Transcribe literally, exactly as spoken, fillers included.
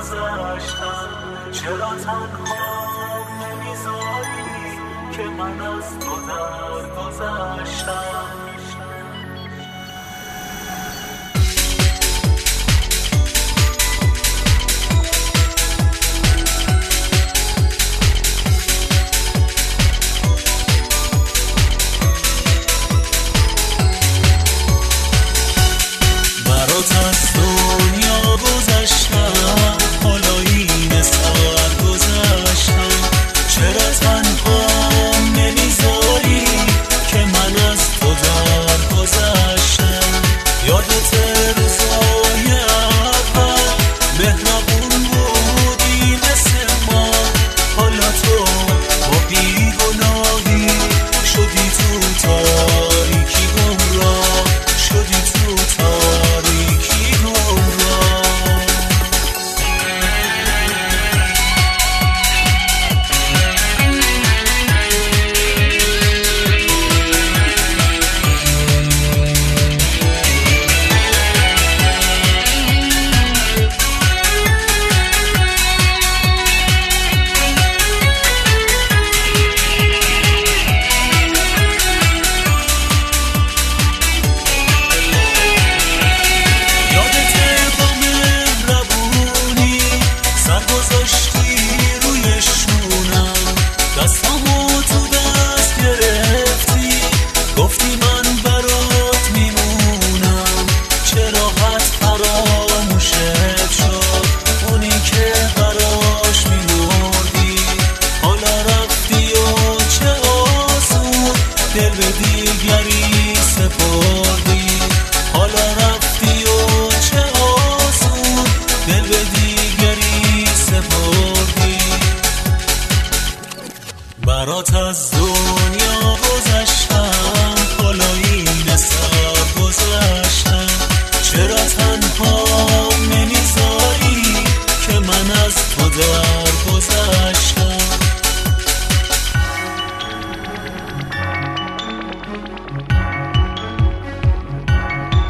گذشتم، چرا تنها نمیذاری که من از تو در گذشتم. دل به دیگری سپردی، حالا رفتی و چه آسون دل به دیگری سپردی. برات از دنیا گذشتم، حالا این سر گذشتم، چرا تنها نمیذاری که من از تو در گذشتم.